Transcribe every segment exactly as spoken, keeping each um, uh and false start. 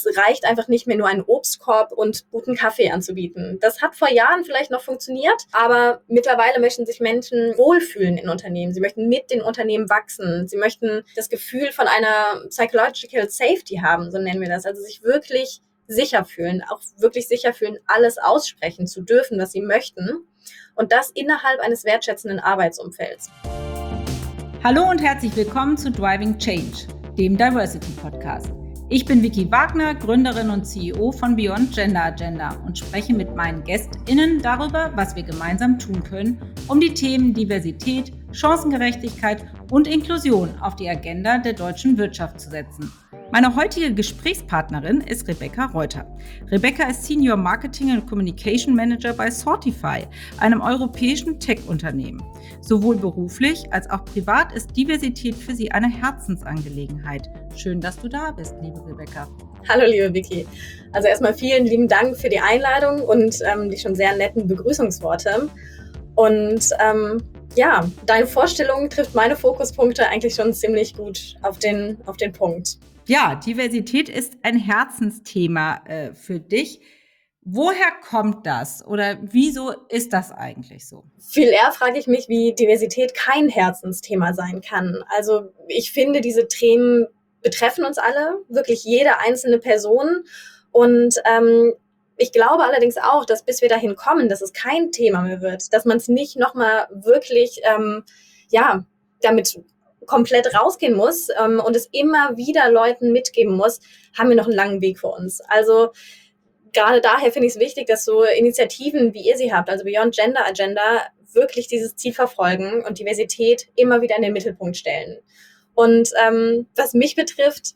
es reicht einfach nicht mehr, nur einen Obstkorb und guten Kaffee anzubieten. Das hat vor Jahren vielleicht noch funktioniert, aber mittlerweile möchten sich Menschen wohlfühlen in Unternehmen. Sie möchten mit den Unternehmen wachsen. Sie möchten das Gefühl von einer Psychological Safety haben, so nennen wir das. Also sich wirklich sicher fühlen, auch wirklich sicher fühlen, alles aussprechen zu dürfen, was sie möchten. Und das innerhalb eines wertschätzenden Arbeitsumfelds. Hallo und herzlich willkommen zu Driving Change, dem Diversity Podcast. Ich bin Vicky Wagner, Gründerin und C E O von Beyond Gender Agenda und spreche mit meinen GästInnen darüber, was wir gemeinsam tun können, um die Themen Diversität, Chancengerechtigkeit und Inklusion auf die Agenda der deutschen Wirtschaft zu setzen. Meine heutige Gesprächspartnerin ist Rebecca Reuter. Rebecca ist Senior Marketing and Communication Manager bei Sortify, einem europäischen Tech-Unternehmen. Sowohl beruflich als auch privat ist Diversität für sie eine Herzensangelegenheit. Schön, dass du da bist, liebe Rebecca. Hallo, liebe Vicky. Also erstmal vielen lieben Dank für die Einladung und ähm, die schon sehr netten Begrüßungsworte. Und ähm, ja, deine Vorstellung trifft meine Fokuspunkte eigentlich schon ziemlich gut auf den, auf den Punkt. Ja, Diversität ist ein Herzensthema äh, für dich. Woher kommt das oder wieso ist das eigentlich so? Viel eher frage ich mich, wie Diversität kein Herzensthema sein kann. Also ich finde, diese Themen betreffen uns alle, wirklich jede einzelne Person. Und ähm, ich glaube allerdings auch, dass bis wir dahin kommen, dass es kein Thema mehr wird, dass man es nicht nochmal wirklich, ähm, ja, damit komplett rausgehen muss ähm, und es immer wieder Leuten mitgeben muss, haben wir noch einen langen Weg vor uns. Also gerade daher finde ich es wichtig, dass so Initiativen, wie ihr sie habt, also Beyond Gender Agenda, wirklich dieses Ziel verfolgen und Diversität immer wieder in den Mittelpunkt stellen. Und ähm, was mich betrifft,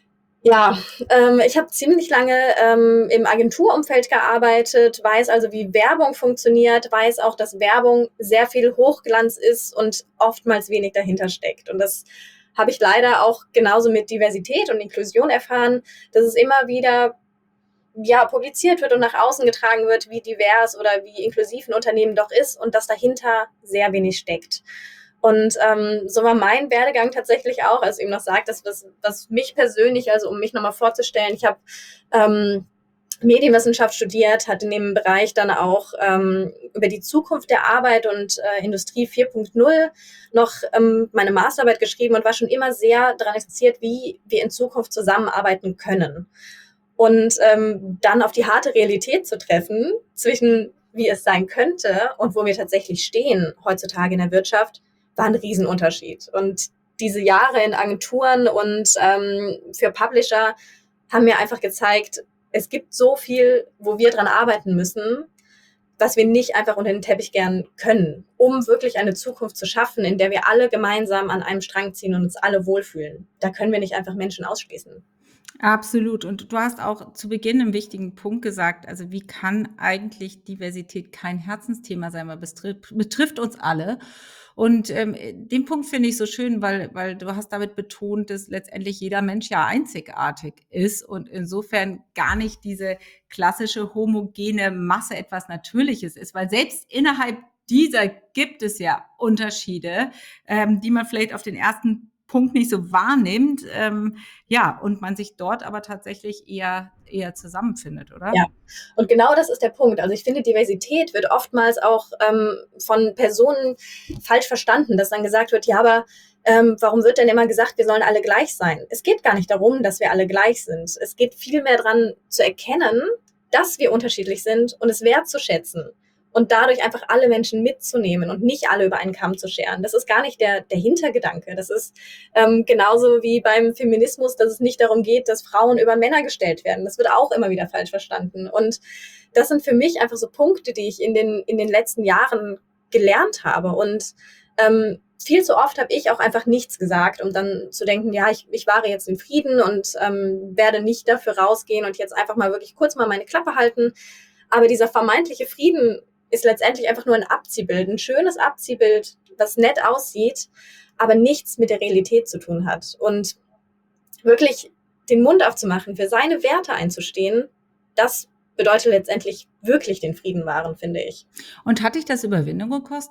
ja, ähm, ich habe ziemlich lange ähm, im Agenturumfeld gearbeitet, weiß also, wie Werbung funktioniert, weiß auch, dass Werbung sehr viel Hochglanz ist und oftmals wenig dahinter steckt. Und das habe ich leider auch genauso mit Diversität und Inklusion erfahren, dass es immer wieder ja, publiziert wird und nach außen getragen wird, wie divers oder wie inklusiv ein Unternehmen doch ist und dass dahinter sehr wenig steckt. Und ähm, so war mein Werdegang tatsächlich auch, also eben noch sagt, dass was, was mich persönlich, also um mich nochmal vorzustellen, ich habe ähm, Medienwissenschaft studiert, hatte in dem Bereich dann auch ähm, über die Zukunft der Arbeit und äh, Industrie vier Punkt null noch ähm, meine Masterarbeit geschrieben und war schon immer sehr daran interessiert, wie wir in Zukunft zusammenarbeiten können. Und ähm, dann auf die harte Realität zu treffen zwischen wie es sein könnte und wo wir tatsächlich stehen heutzutage in der Wirtschaft, war ein Riesenunterschied. Und diese Jahre in Agenturen und ähm, für Publisher haben mir einfach gezeigt, es gibt so viel, wo wir dran arbeiten müssen, was wir nicht einfach unter den Teppich gern können, um wirklich eine Zukunft zu schaffen, in der wir alle gemeinsam an einem Strang ziehen und uns alle wohlfühlen. Da können wir nicht einfach Menschen ausschließen. Absolut. Und du hast auch zu Beginn einen wichtigen Punkt gesagt. Also wie kann eigentlich Diversität kein Herzensthema sein? Weil es betrifft, betrifft uns alle. Und ähm, den Punkt finde ich so schön, weil, weil du hast damit betont, dass letztendlich jeder Mensch ja einzigartig ist und insofern gar nicht diese klassische homogene Masse etwas Natürliches ist. Weil selbst innerhalb dieser gibt es ja Unterschiede, ähm, die man vielleicht auf den ersten Punkt nicht so wahrnimmt, ähm, ja, und man sich dort aber tatsächlich eher, eher zusammenfindet, oder? Ja, und genau das ist der Punkt. Also ich finde, Diversität wird oftmals auch ähm, von Personen falsch verstanden, dass dann gesagt wird, ja, aber ähm, warum wird denn immer gesagt, wir sollen alle gleich sein? Es geht gar nicht darum, dass wir alle gleich sind. Es geht vielmehr daran zu erkennen, dass wir unterschiedlich sind und es wertzuschätzen. Und dadurch einfach alle Menschen mitzunehmen und nicht alle über einen Kamm zu scheren. Das ist gar nicht der, der Hintergedanke. Das ist ähm, genauso wie beim Feminismus, dass es nicht darum geht, dass Frauen über Männer gestellt werden. Das wird auch immer wieder falsch verstanden. Und das sind für mich einfach so Punkte, die ich in den, in den letzten Jahren gelernt habe. Und ähm, viel zu oft habe ich auch einfach nichts gesagt, um dann zu denken, ja, ich, ich wahre jetzt den Frieden und ähm, werde nicht dafür rausgehen und jetzt einfach mal wirklich kurz mal meine Klappe halten. Aber dieser vermeintliche Frieden ist letztendlich einfach nur ein Abziehbild, ein schönes Abziehbild, was nett aussieht, aber nichts mit der Realität zu tun hat. Und wirklich den Mund aufzumachen, für seine Werte einzustehen, das bedeutet letztendlich wirklich den Frieden wahren, finde ich. Und hat dich das Überwindung gekostet?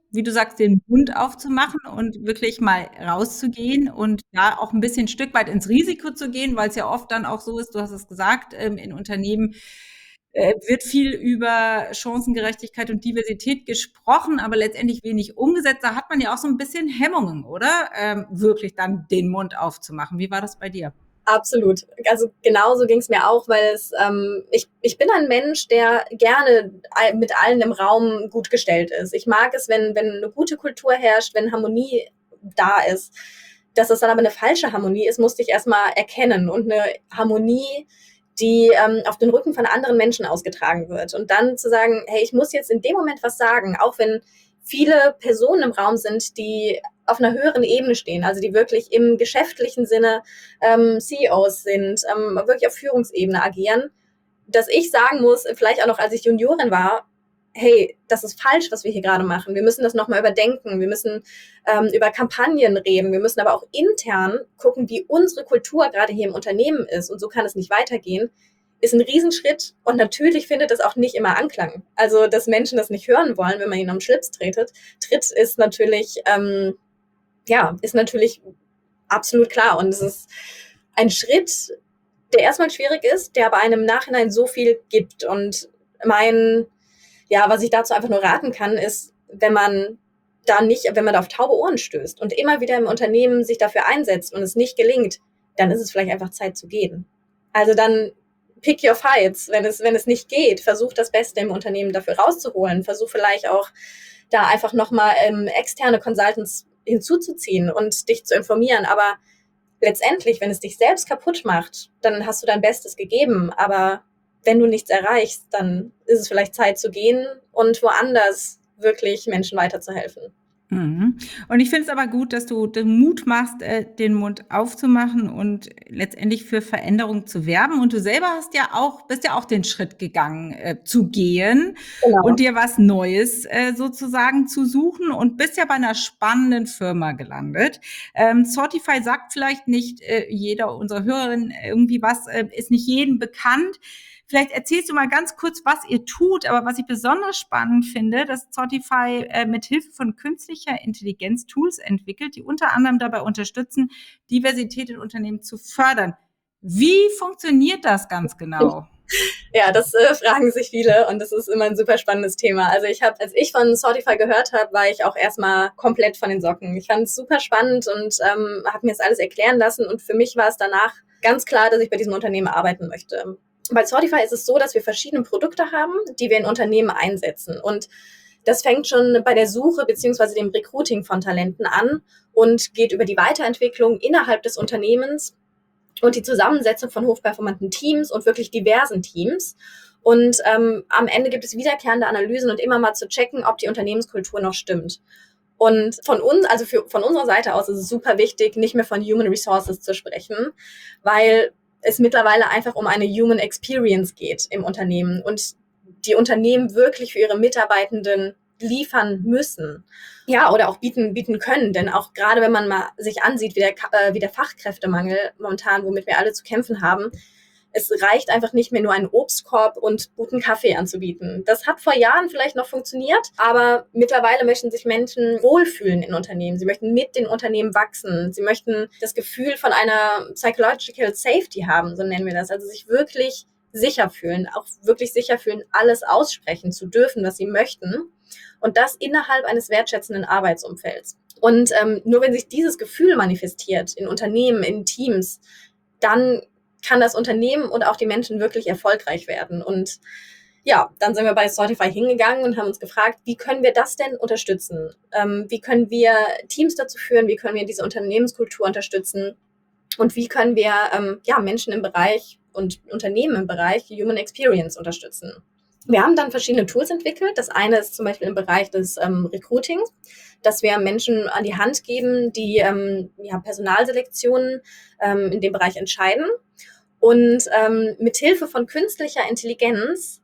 wie du sagst, den Mund aufzumachen und wirklich mal rauszugehen und da auch ein bisschen ein Stück weit ins Risiko zu gehen, weil es ja oft dann auch so ist, du hast es gesagt, ähm, in Unternehmen äh, wird viel über Chancengerechtigkeit und Diversität gesprochen, aber letztendlich wenig umgesetzt. Da hat man ja auch so ein bisschen Hemmungen, oder? Ähm, wirklich dann den Mund aufzumachen. Wie war das bei dir? Absolut. Also genauso ging es mir auch, weil es ähm, ich ich bin ein Mensch, der gerne mit allen im Raum gut gestellt ist. Ich mag es, wenn wenn eine gute Kultur herrscht, wenn Harmonie da ist. Dass es dann aber eine falsche Harmonie ist, musste ich erstmal erkennen, und eine Harmonie, die ähm, auf den Rücken von anderen Menschen ausgetragen wird. Und dann zu sagen, hey, ich muss jetzt in dem Moment was sagen, auch wenn viele Personen im Raum sind, die auf einer höheren Ebene stehen, also die wirklich im geschäftlichen Sinne ähm, C E Os sind, ähm, wirklich auf Führungsebene agieren, dass ich sagen muss, vielleicht auch noch als ich Juniorin war, hey, das ist falsch, was wir hier gerade machen. Wir müssen das nochmal überdenken. Wir müssen ähm, über Kampagnen reden. Wir müssen aber auch intern gucken, wie unsere Kultur gerade hier im Unternehmen ist. Und so kann es nicht weitergehen. Ist ein Riesenschritt, und natürlich findet es auch nicht immer Anklang. Also, dass Menschen das nicht hören wollen, wenn man ihnen am Schlips tretet, tritt, ist natürlich, ähm, ja, ist natürlich absolut klar. Und es ist ein Schritt, der erstmal schwierig ist, der aber einem im Nachhinein so viel gibt. Und mein, ja, was ich dazu einfach nur raten kann, ist, wenn man da nicht, wenn man da auf taube Ohren stößt und immer wieder im Unternehmen sich dafür einsetzt und es nicht gelingt, dann ist es vielleicht einfach Zeit zu gehen. Also dann pick your fights. Wenn es, wenn es nicht geht, versuch das Beste im Unternehmen dafür rauszuholen. Versuch vielleicht auch da einfach nochmal ähm, externe Consultants hinzuzuziehen und dich zu informieren. Aber letztendlich, wenn es dich selbst kaputt macht, dann hast du dein Bestes gegeben. Aber wenn du nichts erreichst, dann ist es vielleicht Zeit zu gehen und woanders wirklich Menschen weiterzuhelfen. Mhm. Und ich finde es aber gut, dass du den Mut machst, äh, den Mund aufzumachen und letztendlich für Veränderung zu werben. Und du selber hast ja auch, bist ja auch den Schritt gegangen, äh, zu gehen und Genau. dir was Neues äh, sozusagen zu suchen und bist ja bei einer spannenden Firma gelandet. Ähm, Sortify sagt vielleicht nicht äh, jeder unserer Hörerinnen irgendwie was, äh, ist nicht jedem bekannt. Vielleicht erzählst du mal ganz kurz, was ihr tut, aber was ich besonders spannend finde, dass Sortify äh, mit Hilfe von künstlicher Intelligenz Tools entwickelt, die unter anderem dabei unterstützen, Diversität in Unternehmen zu fördern. Wie funktioniert das ganz genau? Ja, das äh, fragen sich viele, und das ist immer ein super spannendes Thema. Also ich habe, als ich von Sortify gehört habe, war ich auch erstmal komplett von den Socken. Ich fand es super spannend und ähm, habe mir das alles erklären lassen, und für mich war es danach ganz klar, dass ich bei diesem Unternehmen arbeiten möchte. Bei Sortify ist es so, dass wir verschiedene Produkte haben, die wir in Unternehmen einsetzen, und das fängt schon bei der Suche bzw. dem Recruiting von Talenten an und geht über die Weiterentwicklung innerhalb des Unternehmens und die Zusammensetzung von hochperformanten Teams und wirklich diversen Teams. Und ähm, am Ende gibt es wiederkehrende Analysen und immer mal zu checken, ob die Unternehmenskultur noch stimmt. Und von uns, also für, von unserer Seite aus ist es super wichtig, nicht mehr von Human Resources zu sprechen, weil es mittlerweile einfach um eine Human Experience geht im Unternehmen und die Unternehmen wirklich für ihre Mitarbeitenden liefern müssen. Ja, oder auch bieten, bieten können. Denn auch gerade wenn man mal sich ansieht, wie der, äh, wie der Fachkräftemangel momentan, womit wir alle zu kämpfen haben, es reicht einfach nicht mehr, nur einen Obstkorb und guten Kaffee anzubieten. Das hat vor Jahren vielleicht noch funktioniert, aber mittlerweile möchten sich Menschen wohlfühlen in Unternehmen. Sie möchten mit den Unternehmen wachsen. Sie möchten das Gefühl von einer Psychological Safety haben, so nennen wir das. Also sich wirklich sicher fühlen, auch wirklich sicher fühlen, alles aussprechen zu dürfen, was sie möchten. Und das innerhalb eines wertschätzenden Arbeitsumfelds. Und ähm, nur wenn sich dieses Gefühl manifestiert in Unternehmen, in Teams, dann kann das Unternehmen und auch die Menschen wirklich erfolgreich werden. Und ja, dann sind wir bei Sortify hingegangen und haben uns gefragt, wie können wir das denn unterstützen? Ähm, wie können wir Teams dazu führen? Wie können wir diese Unternehmenskultur unterstützen? Und wie können wir ähm, ja, Menschen im Bereich und Unternehmen im Bereich Human Experience unterstützen? Wir haben dann verschiedene Tools entwickelt. Das eine ist zum Beispiel im Bereich des ähm, Recruitings, dass wir Menschen an die Hand geben, die ähm, ja, Personalselektionen ähm, in dem Bereich entscheiden. Und ähm, mit Hilfe von künstlicher Intelligenz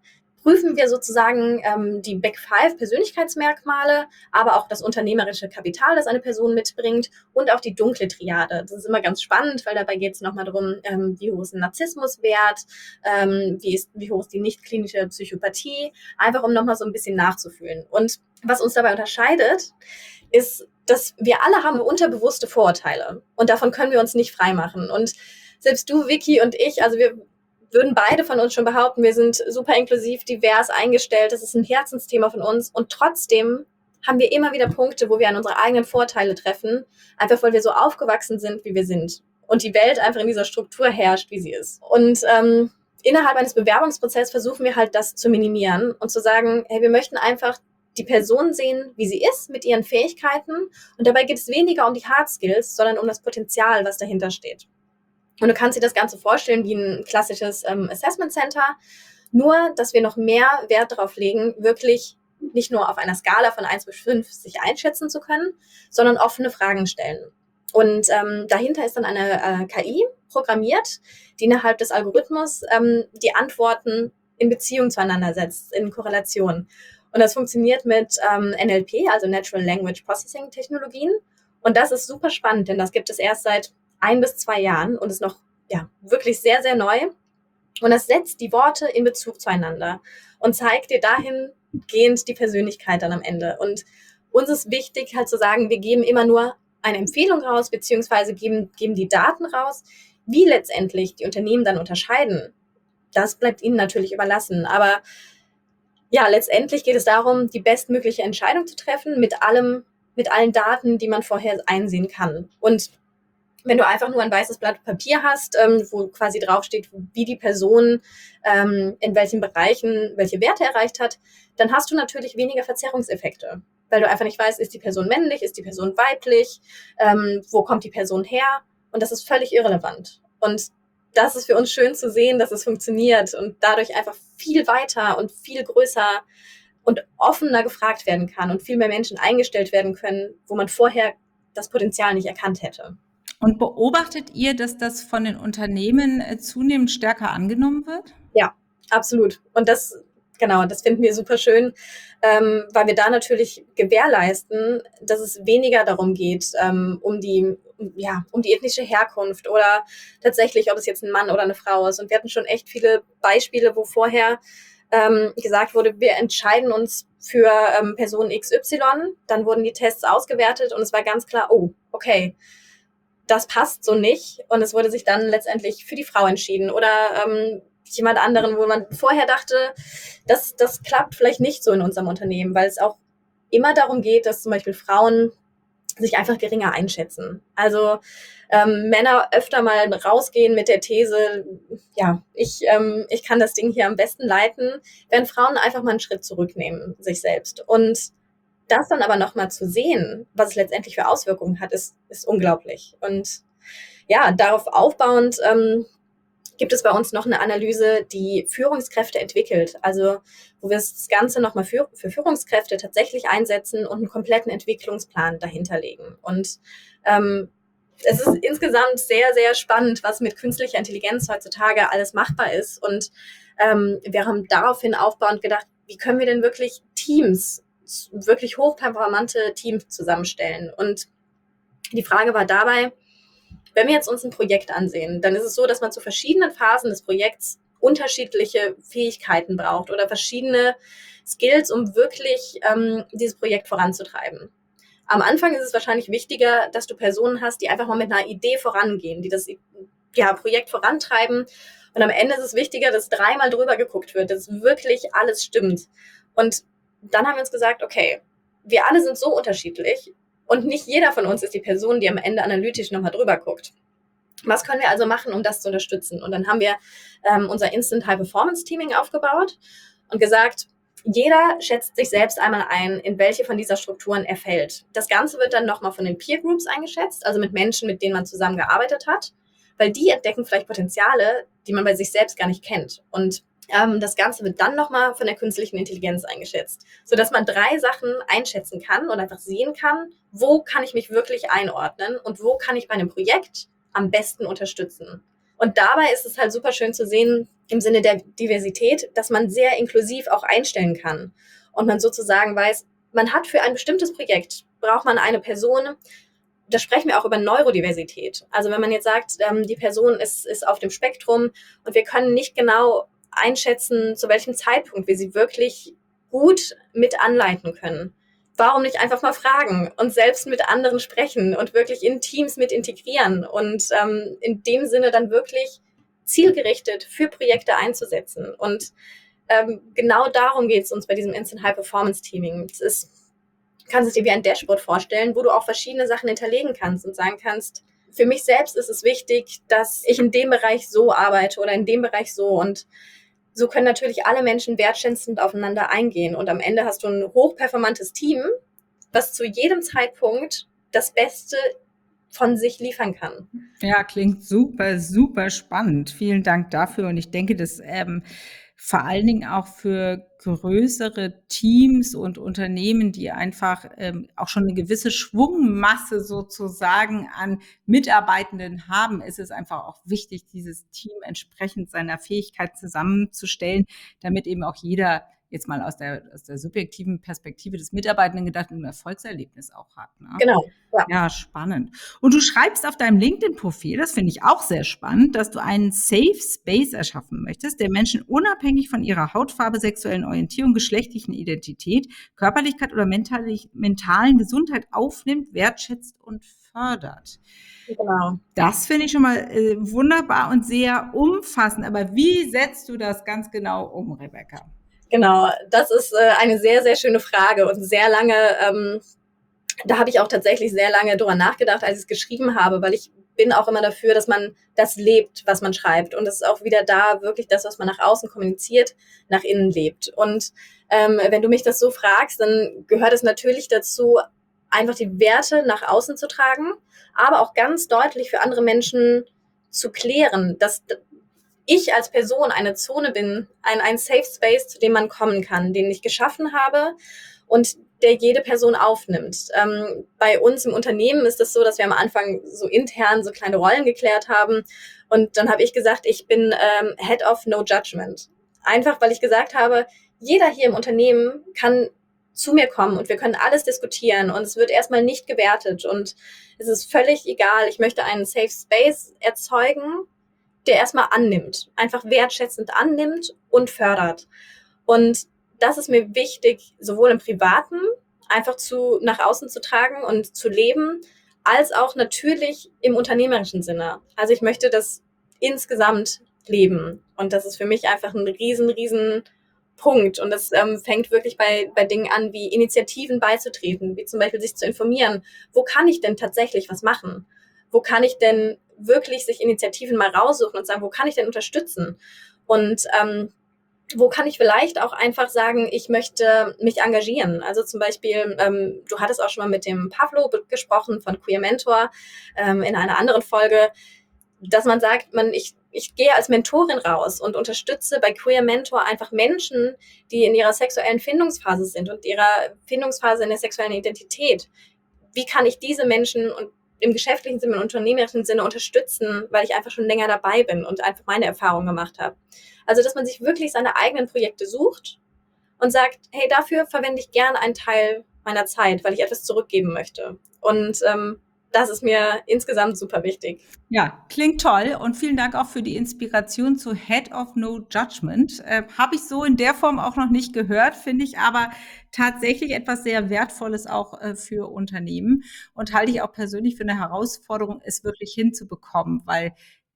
prüfen wir sozusagen ähm, die Big Five Persönlichkeitsmerkmale, aber auch das unternehmerische Kapital, das eine Person mitbringt und auch die dunkle Triade. Das ist immer ganz spannend, weil dabei geht es nochmal darum, ähm, wie hoch ist ein Narzissmuswert, ähm, wie, ist, wie hoch ist die nicht-klinische Psychopathie, einfach um nochmal so ein bisschen nachzufühlen. Und was uns dabei unterscheidet, ist, dass wir alle haben unterbewusste Vorurteile und davon können wir uns nicht freimachen. Und selbst du, Vicky und ich, also wir würden beide von uns schon behaupten, wir sind super inklusiv, divers eingestellt, das ist ein Herzensthema von uns und trotzdem haben wir immer wieder Punkte, wo wir an unsere eigenen Vorteile treffen, einfach weil wir so aufgewachsen sind, wie wir sind und die Welt einfach in dieser Struktur herrscht, wie sie ist. Und ähm, innerhalb eines Bewerbungsprozesses versuchen wir halt das zu minimieren und zu sagen, hey, wir möchten einfach die Person sehen, wie sie ist, mit ihren Fähigkeiten und dabei geht es weniger um die Hard Skills, sondern um das Potenzial, was dahinter steht. Und du kannst dir das Ganze vorstellen wie ein klassisches ähm, Assessment Center, nur dass wir noch mehr Wert darauf legen, wirklich nicht nur auf einer Skala von eins bis fünf sich einschätzen zu können, sondern offene Fragen stellen. Und ähm, dahinter ist dann eine äh, K I programmiert, die innerhalb des Algorithmus ähm, die Antworten in Beziehung zueinander setzt, in Korrelation. Und das funktioniert mit ähm, N L P, also Natural Language Processing Technologien. Und das ist super spannend, denn das gibt es erst seit ein bis zwei Jahren und ist noch ja wirklich sehr, sehr neu. Und das setzt die Worte in Bezug zueinander und zeigt dir dahingehend die Persönlichkeit dann am Ende. Und uns ist wichtig halt zu sagen, wir geben immer nur eine Empfehlung raus, beziehungsweise geben, geben die Daten raus. Wie letztendlich die Unternehmen dann unterscheiden, das bleibt ihnen natürlich überlassen. Aber ja, letztendlich geht es darum, die bestmögliche Entscheidung zu treffen mit allem, mit allen Daten, die man vorher einsehen kann. Und wenn du einfach nur ein weißes Blatt Papier hast, ähm, wo quasi draufsteht, wie die Person ähm, in welchen Bereichen welche Werte erreicht hat, dann hast du natürlich weniger Verzerrungseffekte, weil du einfach nicht weißt, ist die Person männlich, ist die Person weiblich, ähm, wo kommt die Person her, und das ist völlig irrelevant. Und das ist für uns schön zu sehen, dass es funktioniert und dadurch einfach viel weiter und viel größer und offener gefragt werden kann und viel mehr Menschen eingestellt werden können, wo man vorher das Potenzial nicht erkannt hätte. Und beobachtet ihr, dass das von den Unternehmen zunehmend stärker angenommen wird? Ja, absolut. Und das, genau, das finden wir super schön, ähm, weil wir da natürlich gewährleisten, dass es weniger darum geht, ähm, um die, ja, um die ethnische Herkunft oder tatsächlich, ob es jetzt ein Mann oder eine Frau ist. Und wir hatten schon echt viele Beispiele, wo vorher ähm, gesagt wurde, wir entscheiden uns für ähm, Person X Y, dann wurden die Tests ausgewertet und es war ganz klar, oh, okay, das passt so nicht, und es wurde sich dann letztendlich für die Frau entschieden oder ähm, jemand anderen, wo man vorher dachte, das, das klappt vielleicht nicht so in unserem Unternehmen, weil es auch immer darum geht, dass zum Beispiel Frauen sich einfach geringer einschätzen. Also ähm, Männer öfter mal rausgehen mit der These, ja, ich, ähm, ich kann das Ding hier am besten leiten, während Frauen einfach mal einen Schritt zurücknehmen, sich selbst. Und das dann aber nochmal zu sehen, was es letztendlich für Auswirkungen hat, ist, ist unglaublich. Und ja, darauf aufbauend ähm, gibt es bei uns noch eine Analyse, die Führungskräfte entwickelt. Also wo wir das Ganze nochmal für, für Führungskräfte tatsächlich einsetzen und einen kompletten Entwicklungsplan dahinterlegen. Und ähm, es ist insgesamt sehr, sehr spannend, was mit künstlicher Intelligenz heutzutage alles machbar ist. Und ähm, wir haben daraufhin aufbauend gedacht, wie können wir denn wirklich Teams wirklich hochperformante Teams zusammenstellen. Und die Frage war dabei, wenn wir jetzt uns ein Projekt ansehen, dann ist es so, dass man zu verschiedenen Phasen des Projekts unterschiedliche Fähigkeiten braucht oder verschiedene Skills, um wirklich ähm, dieses Projekt voranzutreiben. Am Anfang ist es wahrscheinlich wichtiger, dass du Personen hast, die einfach mal mit einer Idee vorangehen, die das ja, Projekt vorantreiben. Und am Ende ist es wichtiger, dass dreimal drüber geguckt wird, dass wirklich alles stimmt. Und dann haben wir uns gesagt, okay, wir alle sind so unterschiedlich und nicht jeder von uns ist die Person, die am Ende analytisch nochmal drüber guckt. Was können wir also machen, um das zu unterstützen? Und dann haben wir ähm, unser Instant High Performance Teaming aufgebaut und gesagt, jeder schätzt sich selbst einmal ein, in welche von dieser Strukturen er fällt. Das Ganze wird dann nochmal von den Peer Groups eingeschätzt, also mit Menschen, mit denen man zusammengearbeitet hat, weil die entdecken vielleicht Potenziale, die man bei sich selbst gar nicht kennt. Und Ähm, das Ganze wird dann nochmal von der künstlichen Intelligenz eingeschätzt, sodass man drei Sachen einschätzen kann und einfach sehen kann, wo kann ich mich wirklich einordnen und wo kann ich bei einem Projekt am besten unterstützen. Und dabei ist es halt super schön zu sehen, im Sinne der Diversität, dass man sehr inklusiv auch einstellen kann. Und man sozusagen weiß, man hat für ein bestimmtes Projekt, braucht man eine Person, da sprechen wir auch über Neurodiversität. Also wenn man jetzt sagt, ähm, die Person ist, ist auf dem Spektrum und wir können nicht genau einschätzen, zu welchem Zeitpunkt wir sie wirklich gut mit anleiten können. Warum nicht einfach mal fragen und selbst mit anderen sprechen und wirklich in Teams mit integrieren und ähm, in dem Sinne dann wirklich zielgerichtet für Projekte einzusetzen. Und ähm, genau darum geht es uns bei diesem Instant High Performance Teaming. Es ist, kannst es dir wie ein Dashboard vorstellen, wo du auch verschiedene Sachen hinterlegen kannst und sagen kannst, für mich selbst ist es wichtig, dass ich in dem Bereich so arbeite oder in dem Bereich so. Und so können natürlich alle Menschen wertschätzend aufeinander eingehen. Und am Ende hast du ein hochperformantes Team, was zu jedem Zeitpunkt das Beste von sich liefern kann. Ja, klingt super, super spannend. Vielen Dank dafür. Und ich denke, dass ähm, vor allen Dingen auch für größere Teams und Unternehmen, die einfach ähm, auch schon eine gewisse Schwungmasse sozusagen an Mitarbeitenden haben, ist es einfach auch wichtig, dieses Team entsprechend seiner Fähigkeit zusammenzustellen, damit eben auch jeder jetzt mal aus der, aus der subjektiven Perspektive des Mitarbeitenden gedacht, ein Erfolgserlebnis auch hat. Ne? Genau. Ja. Ja, spannend. Und du schreibst auf deinem LinkedIn-Profil, das finde ich auch sehr spannend, dass du einen Safe Space erschaffen möchtest, der Menschen unabhängig von ihrer Hautfarbe, sexuellen Orientierung, geschlechtlichen Identität, Körperlichkeit oder mentali- mentalen Gesundheit aufnimmt, wertschätzt und fördert. Genau. Das finde ich schon mal äh, wunderbar und sehr umfassend. Aber wie setzt du das ganz genau um, Rebecca? Genau, das ist äh, eine sehr, sehr schöne Frage und sehr lange, ähm, da habe ich auch tatsächlich sehr lange drüber nachgedacht, als ich es geschrieben habe, weil ich bin auch immer dafür, dass man das lebt, was man schreibt. Und es ist auch wieder da wirklich das, was man nach außen kommuniziert, nach innen lebt. Und ähm, wenn du mich das so fragst, dann gehört es natürlich dazu, einfach die Werte nach außen zu tragen, aber auch ganz deutlich für andere Menschen zu klären, dass ich als Person eine Zone bin, ein, ein Safe Space, zu dem man kommen kann, den ich geschaffen habe und der jede Person aufnimmt. Ähm, bei uns im Unternehmen ist es so, dass wir am Anfang so intern so kleine Rollen geklärt haben und dann habe ich gesagt, ich bin ähm, Head of No Judgment. Einfach, weil ich gesagt habe, jeder hier im Unternehmen kann zu mir kommen und wir können alles diskutieren und es wird erstmal nicht gewertet und es ist völlig egal. Ich möchte einen Safe Space erzeugen, der erstmal annimmt, einfach wertschätzend annimmt und fördert. Und das ist mir wichtig, sowohl im Privaten einfach zu, nach außen zu tragen und zu leben, als auch natürlich im unternehmerischen Sinne. Also ich möchte das insgesamt leben. Und das ist für mich einfach ein riesen, riesen Punkt. Und das ähm, fängt wirklich bei, bei Dingen an, wie Initiativen beizutreten, wie zum Beispiel sich zu informieren. Wo kann ich denn tatsächlich was machen? Wo kann ich denn wirklich sich Initiativen mal raussuchen und sagen, wo kann ich denn unterstützen? Und ähm, wo kann ich vielleicht auch einfach sagen, ich möchte mich engagieren? Also zum Beispiel, ähm, du hattest auch schon mal mit dem Pavlo gesprochen von Queer Mentor ähm, in einer anderen Folge, dass man sagt, man, ich, ich gehe als Mentorin raus und unterstütze bei Queer Mentor einfach Menschen, die in ihrer sexuellen Findungsphase sind und ihrer Findungsphase in der sexuellen Identität. Wie kann ich diese Menschen und im geschäftlichen Sinne, im unternehmerischen Sinne unterstützen, weil ich einfach schon länger dabei bin und einfach meine Erfahrungen gemacht habe. Also, dass man sich wirklich seine eigenen Projekte sucht und sagt, hey, dafür verwende ich gerne einen Teil meiner Zeit, weil ich etwas zurückgeben möchte. Und ähm, das ist mir insgesamt super wichtig. Ja, klingt toll und vielen Dank auch für die Inspiration zu Head of No Judgment. Äh, Habe ich so in der Form auch noch nicht gehört, finde ich aber tatsächlich etwas sehr Wertvolles auch äh, für Unternehmen und halte ich auch persönlich für eine Herausforderung, es wirklich hinzubekommen, weil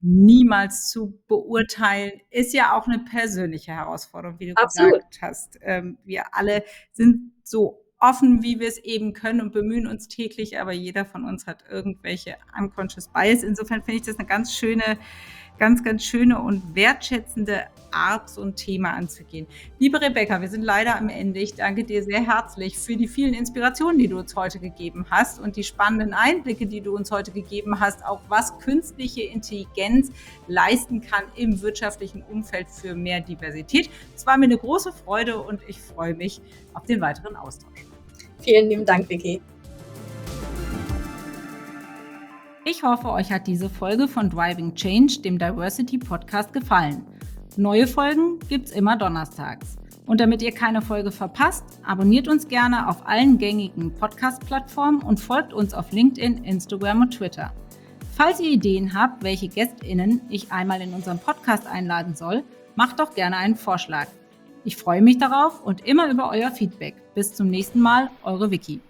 niemals zu beurteilen ist ja auch eine persönliche Herausforderung, wie du Absolut. gesagt hast. Ähm, wir alle sind so offen, wie wir es eben können und bemühen uns täglich, aber jeder von uns hat irgendwelche unconscious bias. Insofern finde ich das eine ganz schöne, ganz, ganz schöne und wertschätzende Art, so ein Thema anzugehen. Liebe Rebecca, wir sind leider am Ende. Ich danke dir sehr herzlich für die vielen Inspirationen, die du uns heute gegeben hast und die spannenden Einblicke, die du uns heute gegeben hast, auch was künstliche Intelligenz leisten kann im wirtschaftlichen Umfeld für mehr Diversität. Es war mir eine große Freude und ich freue mich auf den weiteren Austausch. Vielen lieben Dank, Vicky. Ich hoffe, euch hat diese Folge von Driving Change, dem Diversity Podcast, gefallen. Neue Folgen gibt's immer donnerstags. Und damit ihr keine Folge verpasst, abonniert uns gerne auf allen gängigen Podcast-Plattformen und folgt uns auf LinkedIn, Instagram und Twitter. Falls ihr Ideen habt, welche GästInnen ich einmal in unseren Podcast einladen soll, macht doch gerne einen Vorschlag. Ich freue mich darauf und immer über euer Feedback. Bis zum nächsten Mal, eure Vicky.